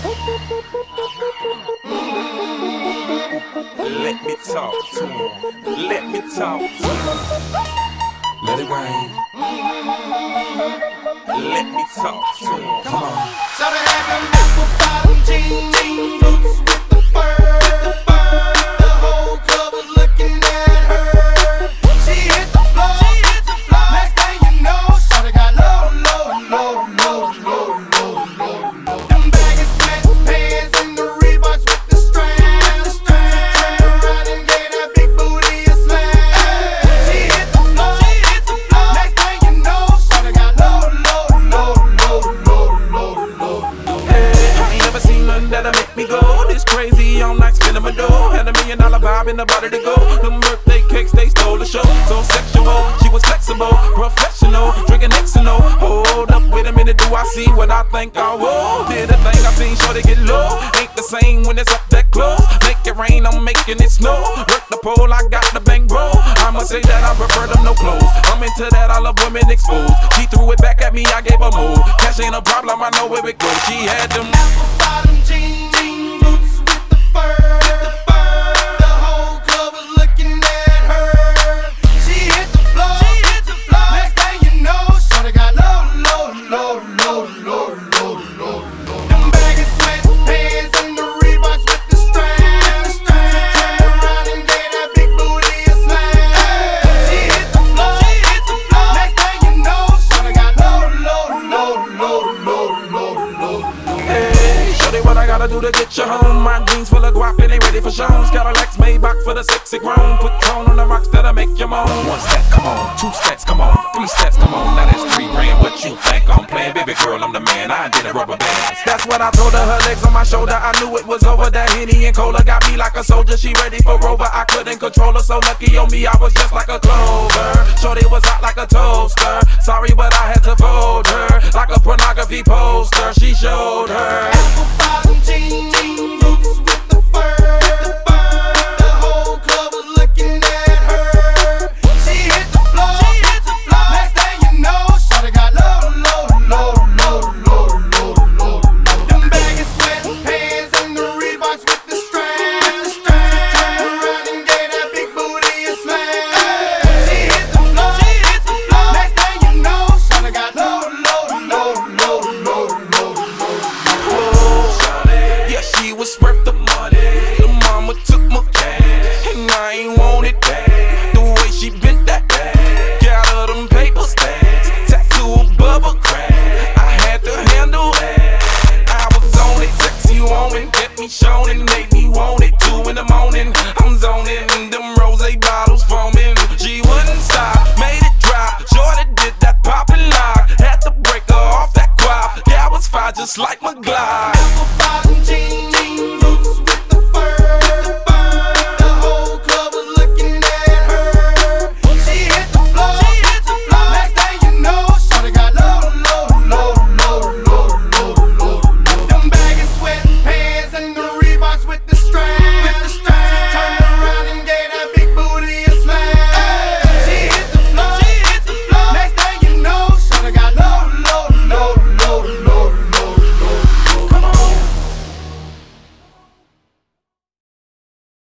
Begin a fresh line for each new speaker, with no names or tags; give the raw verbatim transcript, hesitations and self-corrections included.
Let me talk to him. Let me talk to him. Let it rain. Let me talk to him. Come on.
So they had them apple bottom jeans, boots with the fur. The whole club was looking at her. She hit the floor. Next thing you know, shawty got low, low, low, low, low, low, low, low. Them baggy sweatpants and the Reeboks with the straps. Turned around and gave that big booty a slam. She hit the floor. Next thing you know, shawty got low, low, low, low, low, low, low.
Hey, I ain't never seen nothing that'll make me go this crazy all night spinning my dough. Had a million dollar vibe in the body to go. Them birthday cakes, they stole the show. So sexual, she was flexible, professional, drinking X and O. Hold up, wait a minute, do I see what I think I will? Did a thing I seen, sure they get low. Ain't the same when it's up that close. Make it rain, I'm making it snow. Work the pole, I got the bang bro. I must say that I prefer them no clothes. I'm into that, I love women exposed. She threw it back at me, I gave her move. Cash ain't a problem, I know where it goes. She had them
apple bottom jeans, boots with the fur. The whole club was looking at her. She hit the floor. Next thing you know, shawty got low, low, low, low, low, low, low, low. Them baggy sweatpants and the Reeboks with the straps. Turned around and gave that big booty a slam. She hit the floor. Next thing you know, shawty got low, low, low, low, low, low, low.
Hey, shorty, what I gotta do to get you home? My jeans full of guap and they ready for shows. Got a Lex Maybach for the sexy grown. Put tone on the rocks that'll make you moan. One step, come on. Two steps, come on. Three steps, come on. Now that's three grand. What you think I'm playing? Baby girl, I'm the man. I did a rubber band. That's what I told her. Her legs on my shoulder. I knew it was over. That Henny and Cola got me like a soldier. She ready for Rover. I couldn't control her. So lucky on me, I was just like a clover. Shorty was hot like a toaster. Sorry, but I had to fold her like a pornography poster. She showed her.